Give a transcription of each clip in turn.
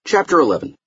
Chapter 11.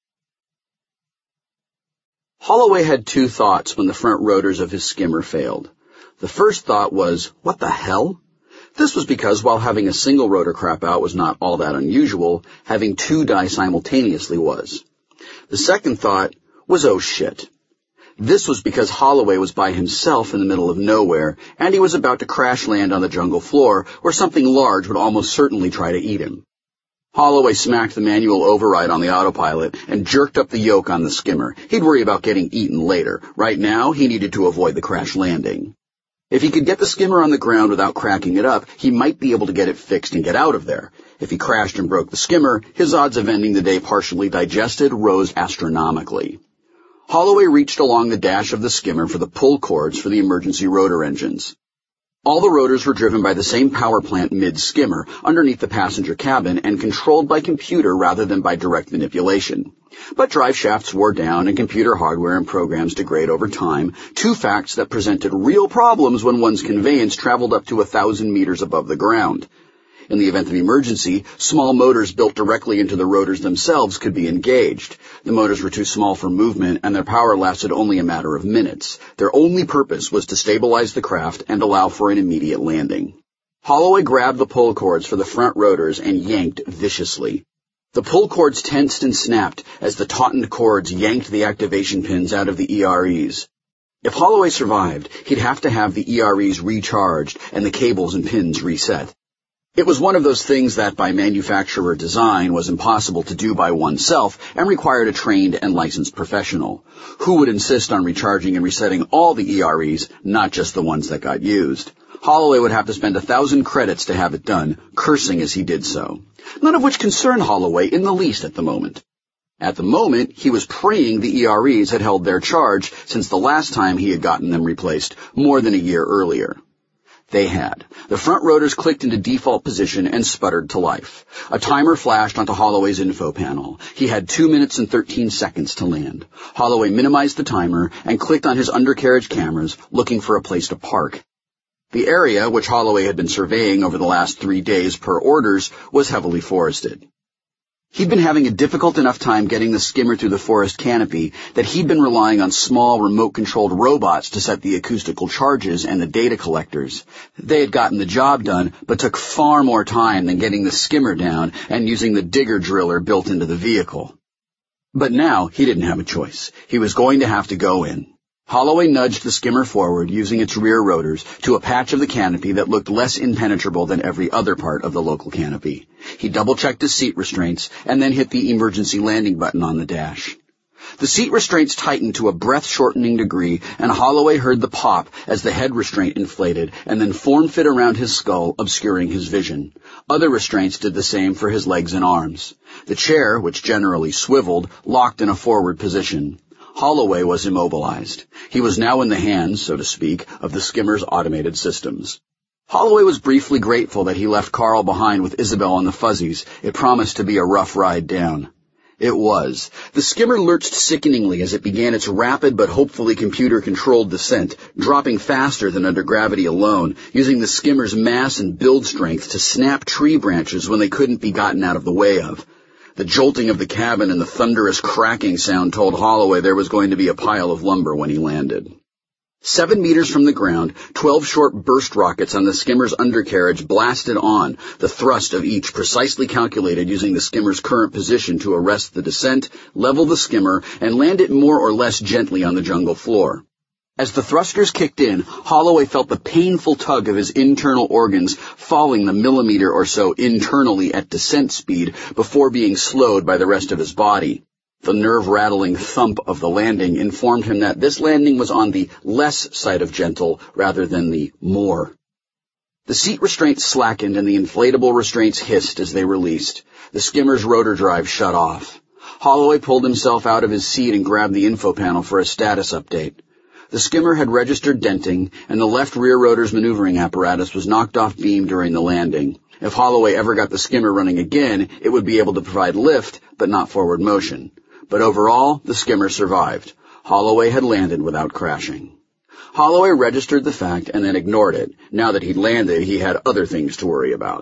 Holloway had two thoughts when the front rotors of his skimmer failed. The first thought was, what the hell? This was because while having a single rotor crap out was not all that unusual, having two die simultaneously was. The second thought was, oh shit. This was because Holloway was by himself in the middle of nowhere, and he was about to crash land on the jungle floor where something large would almost certainly try to eat him. Holloway smacked the manual override on the autopilot and jerked up the yoke on the skimmer. He'd worry about getting eaten later. Right now, he needed to avoid the crash landing. If he could get the skimmer on the ground without cracking it up, he might be able to get it fixed and get out of there. If he crashed and broke the skimmer, his odds of ending the day partially digested rose astronomically. Holloway reached along the dash of the skimmer for the pull cords for the emergency rotor engines. All the rotors were driven by the same power plant mid-skimmer, underneath the passenger cabin, and controlled by computer rather than by direct manipulation. But drive shafts wore down and computer hardware and programs degrade over time, two facts that presented real problems when one's conveyance traveled up to 1,000 meters above the ground. In the event of emergency, small motors built directly into the rotors themselves could be engaged. The motors were too small for movement, and their power lasted only a matter of minutes. Their only purpose was to stabilize the craft and allow for an immediate landing. Holloway grabbed the pull cords for the front rotors and yanked viciously. The pull cords tensed and snapped as the tautened cords yanked the activation pins out of the EREs. If Holloway survived, he'd have to have the EREs recharged and the cables and pins reset. It was one of those things that, by manufacturer design, was impossible to do by oneself and required a trained and licensed professional, who would insist on recharging and resetting all the EREs, not just the ones that got used. Holloway would have to spend 1,000 credits to have it done, cursing as he did so, none of which concerned Holloway in the least at the moment. At the moment, he was praying the EREs had held their charge since the last time he had gotten them replaced, more than a year earlier. They had. The front rotors clicked into default position and sputtered to life. A timer flashed onto Holloway's info panel. He had 2 minutes and 13 seconds to land. Holloway minimized the timer and clicked on his undercarriage cameras, looking for a place to park. The area, which Holloway had been surveying over the last 3 days per orders, was heavily forested. He'd been having a difficult enough time getting the skimmer through the forest canopy that he'd been relying on small remote-controlled robots to set the acoustical charges and the data collectors. They had gotten the job done, but took far more time than getting the skimmer down and using the digger driller built into the vehicle. But now he didn't have a choice. He was going to have to go in. Holloway nudged the skimmer forward using its rear rotors to a patch of the canopy that looked less impenetrable than every other part of the local canopy. He double-checked his seat restraints and then hit the emergency landing button on the dash. The seat restraints tightened to a breath-shortening degree, and Holloway heard the pop as the head restraint inflated and then form-fit around his skull, obscuring his vision. Other restraints did the same for his legs and arms. The chair, which generally swiveled, locked in a forward position. Holloway was immobilized. He was now in the hands, so to speak, of the skimmer's automated systems. Holloway was briefly grateful that he left Carl behind with Isabel and the Fuzzies. It promised to be a rough ride down. It was. The skimmer lurched sickeningly as it began its rapid but hopefully computer-controlled descent, dropping faster than under gravity alone, using the skimmer's mass and build strength to snap tree branches when they couldn't be gotten out of the way of. The jolting of the cabin and the thunderous cracking sound told Holloway there was going to be a pile of lumber when he landed. 7 meters from the ground, 12 short burst rockets on the skimmer's undercarriage blasted on, the thrust of each precisely calculated using the skimmer's current position to arrest the descent, level the skimmer, and land it more or less gently on the jungle floor. As the thrusters kicked in, Holloway felt the painful tug of his internal organs falling the millimeter or so internally at descent speed before being slowed by the rest of his body. The nerve-rattling thump of the landing informed him that this landing was on the less side of gentle rather than the more. The seat restraints slackened and the inflatable restraints hissed as they released. The skimmer's rotor drive shut off. Holloway pulled himself out of his seat and grabbed the info panel for a status update. The skimmer had registered denting, and the left rear rotor's maneuvering apparatus was knocked off beam during the landing. If Holloway ever got the skimmer running again, it would be able to provide lift, but not forward motion. But overall, the skimmer survived. Holloway had landed without crashing. Holloway registered the fact and then ignored it. Now that he'd landed, he had other things to worry about.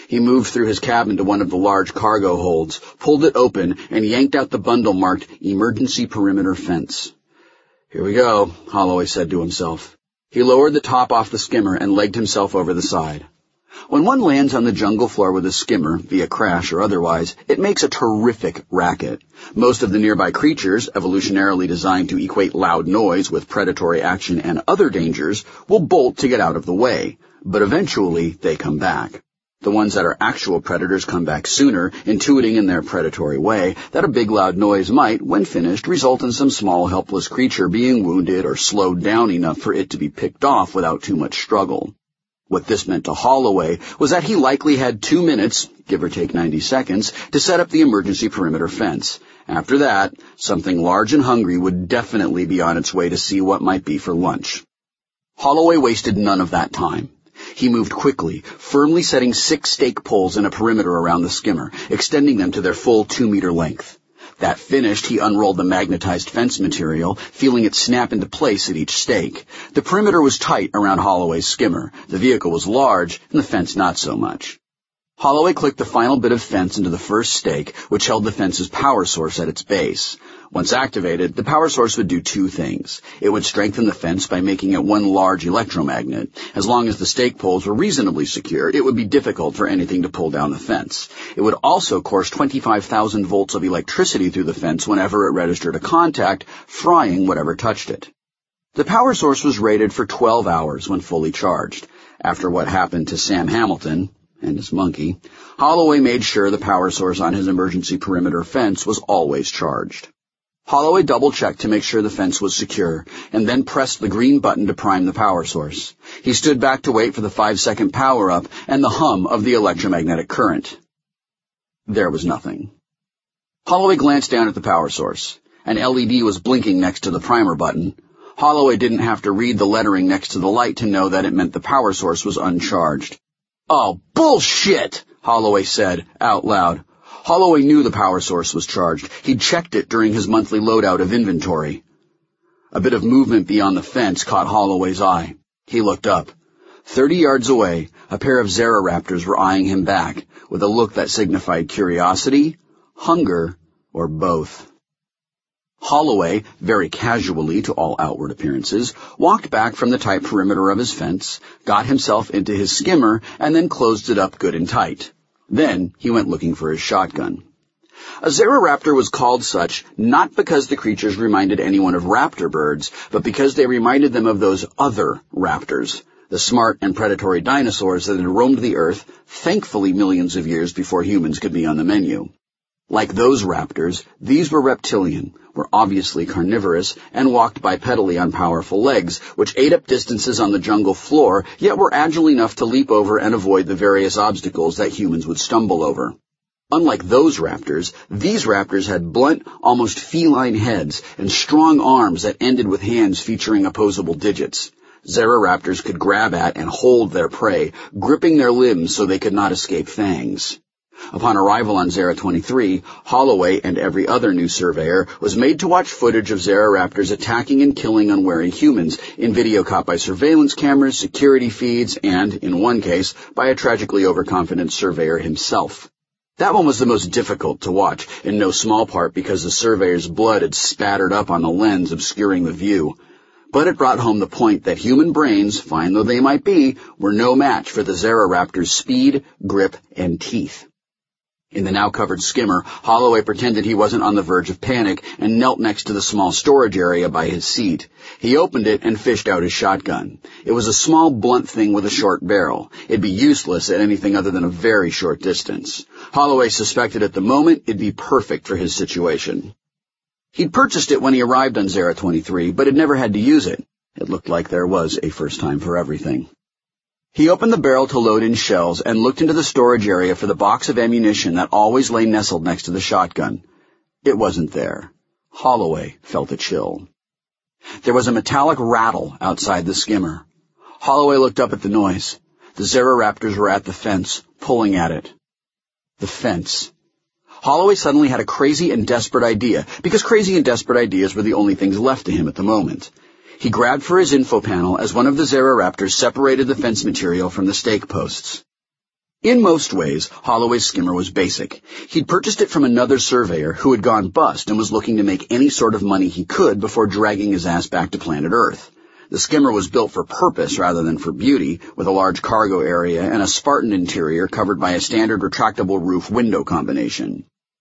He moved through his cabin to one of the large cargo holds, pulled it open, and yanked out the bundle marked Emergency Perimeter Fence. "Here we go," Holloway said to himself. He lowered the top off the skimmer and legged himself over the side. When one lands on the jungle floor with a skimmer, via crash or otherwise, it makes a terrific racket. Most of the nearby creatures, evolutionarily designed to equate loud noise with predatory action and other dangers, will bolt to get out of the way, but eventually they come back. The ones that are actual predators come back sooner, intuiting in their predatory way that a big loud noise might, when finished, result in some small helpless creature being wounded or slowed down enough for it to be picked off without too much struggle. What this meant to Holloway was that he likely had 2 minutes, give or take 90 seconds, to set up the emergency perimeter fence. After that, something large and hungry would definitely be on its way to see what might be for lunch. Holloway wasted none of that time. He moved quickly, firmly setting 6 stake poles in a perimeter around the skimmer, extending them to their full 2-meter length. That finished, he unrolled the magnetized fence material, feeling it snap into place at each stake. The perimeter was tight around Holloway's skimmer. The vehicle was large, and the fence not so much. Holloway clicked the final bit of fence into the first stake, which held the fence's power source at its base. Once activated, the power source would do 2 things. It would strengthen the fence by making it one large electromagnet. As long as the stake poles were reasonably secure, it would be difficult for anything to pull down the fence. It would also course 25,000 volts of electricity through the fence whenever it registered a contact, frying whatever touched it. The power source was rated for 12 hours when fully charged. After what happened to Sam Hamilton and his monkey, Holloway made sure the power source on his emergency perimeter fence was always charged. Holloway double-checked to make sure the fence was secure, and then pressed the green button to prime the power source. He stood back to wait for the 5-second power-up and the hum of the electromagnetic current. There was nothing. Holloway glanced down at the power source. An LED was blinking next to the primer button. Holloway didn't have to read the lettering next to the light to know that it meant the power source was uncharged. "Oh, bullshit!" Holloway said, out loud. Holloway knew the power source was charged. He'd checked it during his monthly loadout of inventory. A bit of movement beyond the fence caught Holloway's eye. He looked up. 30 yards away, a pair of Xeroraptors were eyeing him back, with a look that signified curiosity, hunger, or both. Holloway, very casually to all outward appearances, walked back from the tight perimeter of his fence, got himself into his skimmer, and then closed it up good and tight. Then he went looking for his shotgun. A Xeroraptor was called such not because the creatures reminded anyone of raptor birds, but because they reminded them of those other raptors, the smart and predatory dinosaurs that had roamed the earth, thankfully millions of years before humans could be on the menu. Like those raptors, these were reptilian, were obviously carnivorous, and walked bipedally on powerful legs, which ate up distances on the jungle floor, yet were agile enough to leap over and avoid the various obstacles that humans would stumble over. Unlike those raptors, these raptors had blunt, almost feline heads and strong arms that ended with hands featuring opposable digits. Xeroraptors could grab at and hold their prey, gripping their limbs so they could not escape fangs. Upon arrival on Zera 23, Holloway and every other new surveyor was made to watch footage of Xeroraptors attacking and killing unwary humans in video caught by surveillance cameras, security feeds, and, in one case, by a tragically overconfident surveyor himself. That one was the most difficult to watch, in no small part because the surveyor's blood had spattered up on the lens, obscuring the view. But it brought home the point that human brains, fine though they might be, were no match for the Xeroraptor's speed, grip, and teeth. In the now-covered skimmer, Holloway pretended he wasn't on the verge of panic and knelt next to the small storage area by his seat. He opened it and fished out his shotgun. It was a small, blunt thing with a short barrel. It'd be useless at anything other than a very short distance. Holloway suspected at the moment it'd be perfect for his situation. He'd purchased it when he arrived on Zera 23, but had never had to use it. It looked like there was a first time for everything. He opened the barrel to load in shells and looked into the storage area for the box of ammunition that always lay nestled next to the shotgun. It wasn't there. Holloway felt a chill. There was a metallic rattle outside the skimmer. Holloway looked up at the noise. The Xeroraptors were at the fence, pulling at it. The fence. Holloway suddenly had a crazy and desperate idea, because crazy and desperate ideas were the only things left to him at the moment. He grabbed for his info panel as one of the Xeroraptors separated the fence material from the stake posts. In most ways, Holloway's skimmer was basic. He'd purchased it from another surveyor who had gone bust and was looking to make any sort of money he could before dragging his ass back to planet Earth. The skimmer was built for purpose rather than for beauty, with a large cargo area and a Spartan interior covered by a standard retractable roof window combination.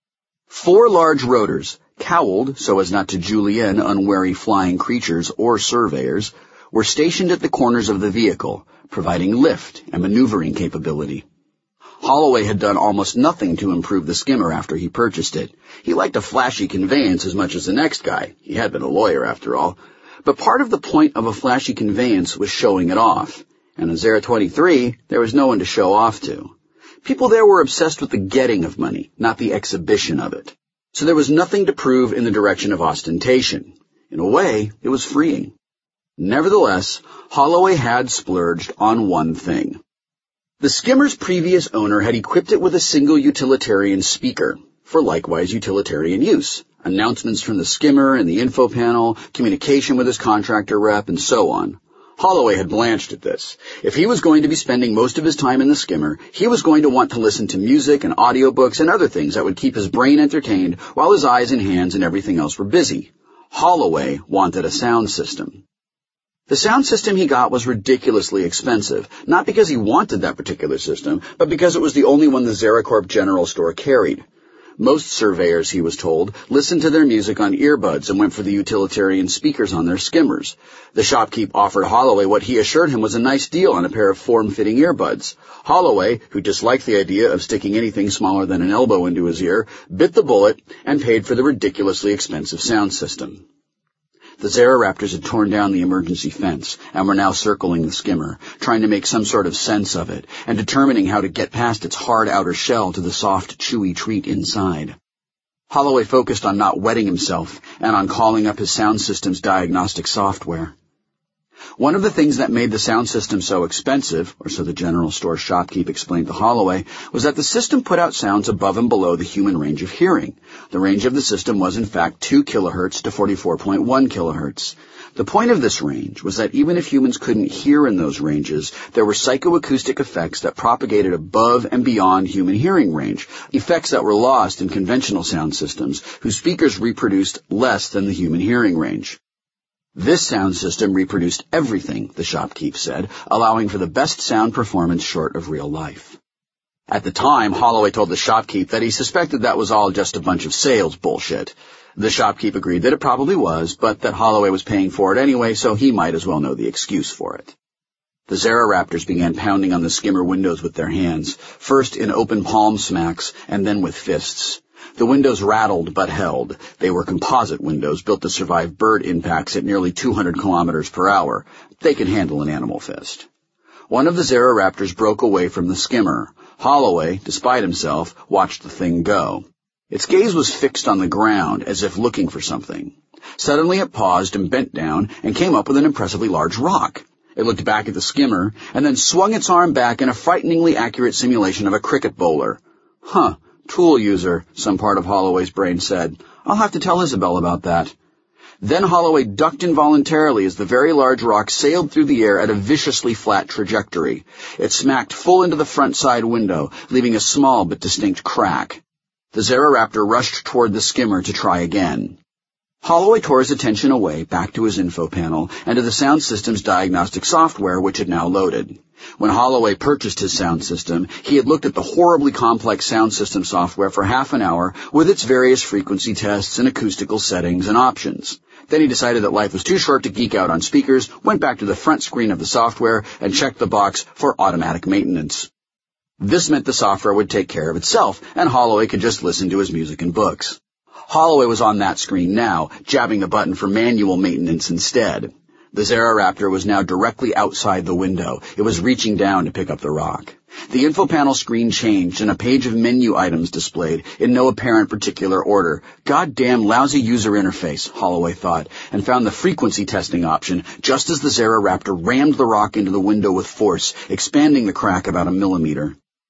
4 large rotors, cowled so as not to julienne unwary flying creatures or surveyors, were stationed at the corners of the vehicle, providing lift and maneuvering capability. Holloway had done almost nothing to improve the skimmer after he purchased it. He liked a flashy conveyance as much as the next guy. He had been a lawyer, after all. But part of the point of a flashy conveyance was showing it off. And on Zera 23, there was no one to show off to. People there were obsessed with the getting of money, not the exhibition of it. So there was nothing to prove in the direction of ostentation. In a way, it was freeing. Nevertheless, Holloway had splurged on one thing. The skimmer's previous owner had equipped it with a single utilitarian speaker, for likewise utilitarian use. Announcements from the skimmer and the info panel, communication with his contractor rep, and so on. Holloway had blanched at this. If he was going to be spending most of his time in the skimmer, he was going to want to listen to music and audiobooks and other things that would keep his brain entertained while his eyes and hands and everything else were busy. Holloway wanted a sound system. The sound system he got was ridiculously expensive, not because he wanted that particular system, but because it was the only one the ZeraCorp General Store carried. Most surveyors, he was told, listened to their music on earbuds and went for the utilitarian speakers on their skimmers. The shopkeep offered Holloway what he assured him was a nice deal on a pair of form-fitting earbuds. Holloway, who disliked the idea of sticking anything smaller than an elbow into his ear, bit the bullet and paid for the ridiculously expensive sound system. The Zeroraptors had torn down the emergency fence and were now circling the skimmer, trying to make some sort of sense of it, and determining how to get past its hard outer shell to the soft, chewy treat inside. Holloway focused on not wetting himself and on calling up his sound system's diagnostic software. One of the things that made the sound system so expensive, or so the general store shopkeep explained to Holloway, was that the system put out sounds above and below the human range of hearing. The range of the system was in fact 2 kilohertz to 44.1 kilohertz. The point of this range was that even if humans couldn't hear in those ranges, there were psychoacoustic effects that propagated above and beyond human hearing range, effects that were lost in conventional sound systems, whose speakers reproduced less than the human hearing range. This sound system reproduced everything, the shopkeep said, allowing for the best sound performance short of real life. At the time, Holloway told the shopkeep that he suspected that was all just a bunch of sales bullshit. The shopkeep agreed that it probably was, but that Holloway was paying for it anyway, so he might as well know the excuse for it. The Zeroraptors began pounding on the skimmer windows with their hands, first in open palm smacks and then with fists. The windows rattled but held. They were composite windows built to survive bird impacts at nearly 200 kilometers per hour. They could handle an animal fist. One of the Zeroraptors broke away from the skimmer. Holloway, despite himself, watched the thing go. Its gaze was fixed on the ground, as if looking for something. Suddenly it paused and bent down and came up with an impressively large rock. It looked back at the skimmer and then swung its arm back in a frighteningly accurate simulation of a cricket bowler. Huh. Tool user, some part of Holloway's brain said. I'll have to tell Isabel about that. Then Holloway ducked involuntarily as the very large rock sailed through the air at a viciously flat trajectory. It smacked full into the front side window, leaving a small but distinct crack. The Zeroraptor rushed toward the skimmer to try again. Holloway tore his attention away, back to his info panel, and to the sound system's diagnostic software, which had now loaded. When Holloway purchased his sound system, he had looked at the horribly complex sound system software for half an hour with its various frequency tests and acoustical settings and options. Then he decided that life was too short to geek out on speakers, went back to the front screen of the software, and checked the box for automatic maintenance. This meant the software would take care of itself, and Holloway could just listen to his music and books. Holloway was on that screen now, jabbing the button for manual maintenance instead. The Zeroraptor was now directly outside the window. It was reaching down to pick up the rock. The info panel screen changed and a page of menu items displayed in no apparent particular order. Goddamn lousy user interface, Holloway thought, and found the frequency testing option just as the Zeroraptor rammed the rock into the window with force, expanding the crack about a millimeter.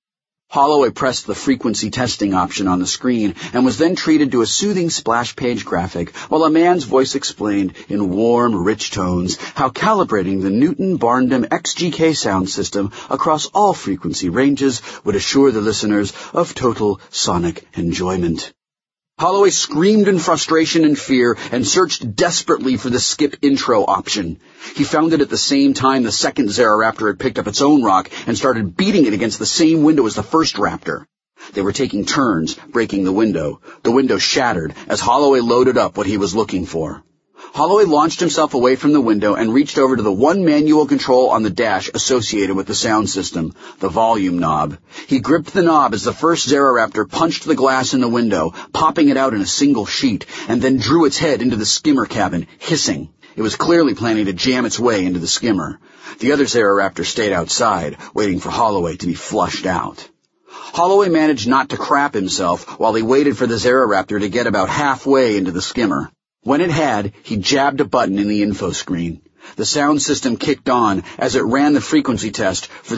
Holloway pressed the frequency testing option on the screen and was then treated to a soothing splash page graphic while a man's voice explained in warm, rich tones how calibrating the Newton-Barnum XGK sound system across all frequency ranges would assure the listeners of total sonic enjoyment. Holloway screamed in frustration and fear and searched desperately for the skip intro option. He found it at the same time the second Zaroraptor had picked up its own rock and started beating it against the same window as the first raptor. They were taking turns breaking the window. The window shattered as Holloway loaded up what he was looking for. Holloway launched himself away from the window and reached over to the one manual control on the dash associated with the sound system, the volume knob. He gripped the knob as the first Zaroraptor punched the glass in the window, popping it out in a single sheet, and then drew its head into the skimmer cabin, hissing. It was clearly planning to jam its way into the skimmer. The other Zaroraptor stayed outside, waiting for Holloway to be flushed out. Holloway managed not to crap himself while he waited for the Zaroraptor to get about halfway into the skimmer. When it had, he jabbed a button in the info screen. The sound system kicked on as it ran the frequency test for the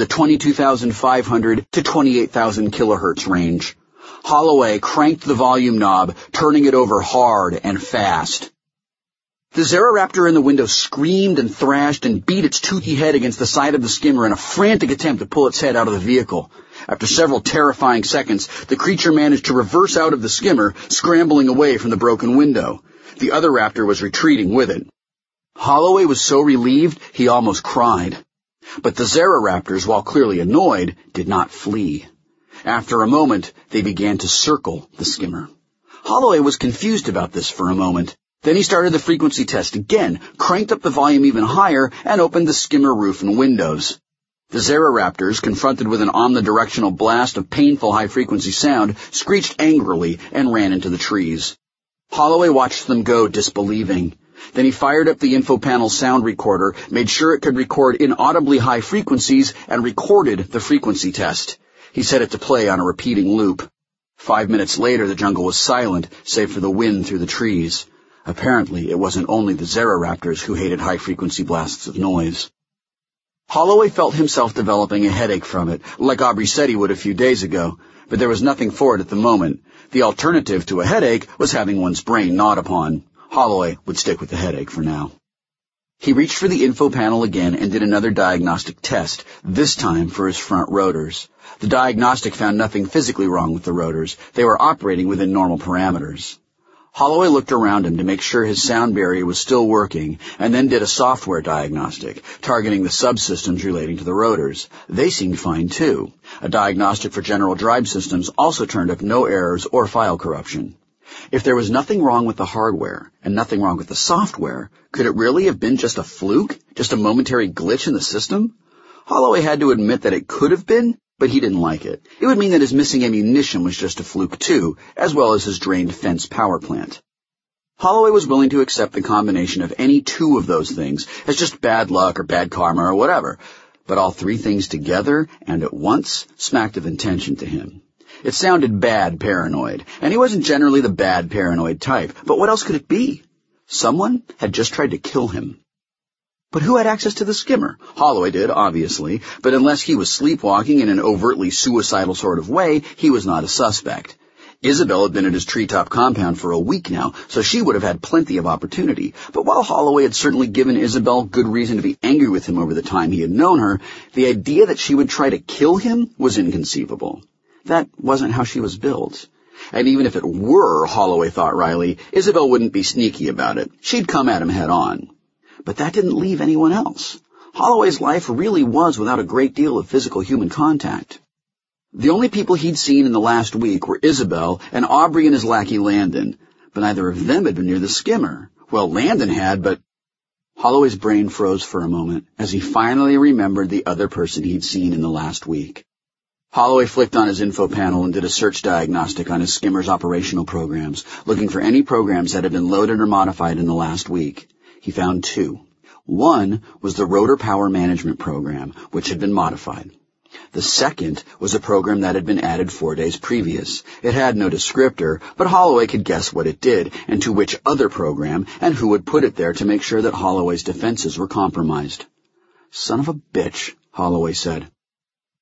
22,500 to 28,000 kilohertz range. Holloway cranked the volume knob, turning it over hard and fast. The Zaroraptor in the window screamed and thrashed and beat its toothy head against the side of the skimmer in a frantic attempt to pull its head out of the vehicle. After several terrifying seconds, the creature managed to reverse out of the skimmer, scrambling away from the broken window. The other raptor was retreating with it. Holloway was so relieved he almost cried. But the Zaroraptors, while clearly annoyed, did not flee. After a moment, they began to circle the skimmer. Holloway was confused about this for a moment. Then he started the frequency test again, cranked up the volume even higher, and opened the skimmer roof and windows. The Zaroraptors, confronted with an omnidirectional blast of painful high-frequency sound, screeched angrily and ran into the trees. Holloway watched them go, disbelieving. Then he fired up the info panel sound recorder, made sure it could record inaudibly high frequencies, and recorded the frequency test. He set it to play on a repeating loop. 5 minutes later, the jungle was silent, save for the wind through the trees. Apparently, it wasn't only the Zaroraptors who hated high-frequency blasts of noise. Holloway felt himself developing a headache from it, like Aubrey said he would a few days ago, but there was nothing for it at the moment. The alternative to a headache was having one's brain gnawed upon. Holloway would stick with the headache for now. He reached for the info panel again and did another diagnostic test, this time for his front rotors. The diagnostic found nothing physically wrong with the rotors. They were operating within normal parameters. Holloway looked around him to make sure his sound barrier was still working, and then did a software diagnostic, targeting the subsystems relating to the rotors. They seemed fine, too. A diagnostic for general drive systems also turned up no errors or file corruption. If there was nothing wrong with the hardware and nothing wrong with the software, could it really have been just a fluke, just a momentary glitch in the system? Holloway had to admit that it could have been, but he didn't like it. It would mean that his missing ammunition was just a fluke too, as well as his drained fence power plant. Holloway was willing to accept the combination of any two of those things as just bad luck or bad karma or whatever, but all three things together and at once smacked of intention to him. It sounded bad paranoid, and he wasn't generally the bad paranoid type, but what else could it be? Someone had just tried to kill him. But who had access to the skimmer? Holloway did, obviously, but unless he was sleepwalking in an overtly suicidal sort of way, he was not a suspect. Isabel had been at his treetop compound for a week now, so she would have had plenty of opportunity. But while Holloway had certainly given Isabel good reason to be angry with him over the time he had known her, the idea that she would try to kill him was inconceivable. That wasn't how she was built. And even if it were, Holloway thought wryly, Isabel wouldn't be sneaky about it. She'd come at him head on. But that didn't leave anyone else. Holloway's life really was without a great deal of physical human contact. The only people he'd seen in the last week were Isabel and Aubrey and his lackey Landon, but neither of them had been near the skimmer. Well, Landon had, but... Holloway's brain froze for a moment as he finally remembered the other person he'd seen in the last week. Holloway flicked on his info panel and did a search diagnostic on his skimmer's operational programs, looking for any programs that had been loaded or modified in the last week. He found two. One was the rotor power management program, which had been modified. The second was a program that had been added 4 days previous. It had no descriptor, but Holloway could guess what it did, and to which other program, and who would put it there to make sure that Holloway's defenses were compromised. Son of a bitch, Holloway said.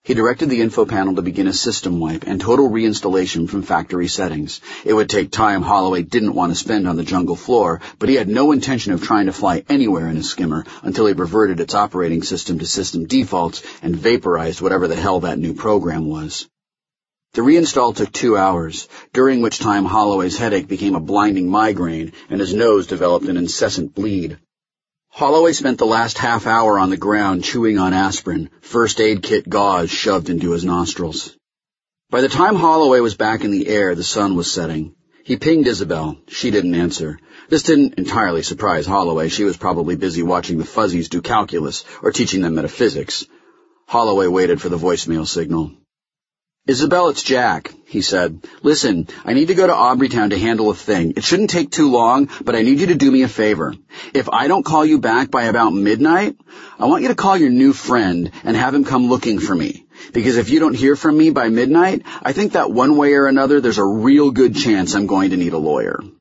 He directed the info panel to begin a system wipe and total reinstallation from factory settings. It would take time Holloway didn't want to spend on the jungle floor, but he had no intention of trying to fly anywhere in his skimmer until he reverted its operating system to system defaults and vaporized whatever the hell that new program was. The reinstall took 2 hours, during which time Holloway's headache became a blinding migraine and his nose developed an incessant bleed. Holloway spent the last half hour on the ground chewing on aspirin, first aid kit gauze shoved into his nostrils. By the time Holloway was back in the air, the sun was setting. He pinged Isabel. She didn't answer. This didn't entirely surprise Holloway. She was probably busy watching the Fuzzies do calculus or teaching them metaphysics. Holloway waited for the voicemail signal. "Isabel, it's Jack," he said. "Listen, I need to go to Aubreytown to handle a thing. It shouldn't take too long, but I need you to do me a favor. If I don't call you back by about midnight, I want you to call your new friend and have him come looking for me. Because if you don't hear from me by midnight, I think that one way or another there's a real good chance I'm going to need a lawyer."